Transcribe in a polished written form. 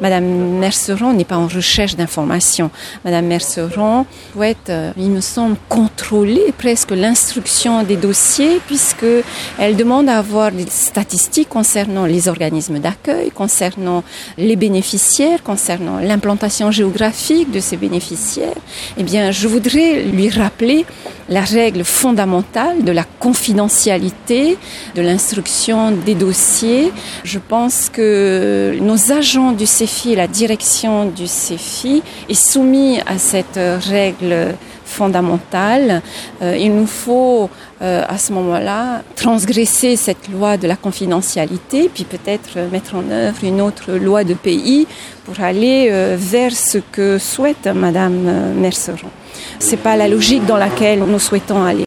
Madame Merceron n'est pas en recherche d'informations. Madame Merceron souhaite, il me semble, contrôler presque l'instruction des dossiers puisqu'elle demande à avoir des statistiques concernant les organismes d'accueil, concernant les bénéficiaires, concernant l'implantation géographique de ces bénéficiaires. Eh bien, je voudrais lui rappeler la règle fondamentale de la confidentialité de l'instruction des dossiers. Je pense que nos agents du CEFI et la direction du CEFI est soumis à cette règle fondamentale. Il nous faut à ce moment-là transgresser cette loi de la confidentialité, puis peut-être mettre en œuvre une autre loi de pays pour aller vers ce que souhaite Madame Merceron. C'est pas la logique dans laquelle nous souhaitons aller.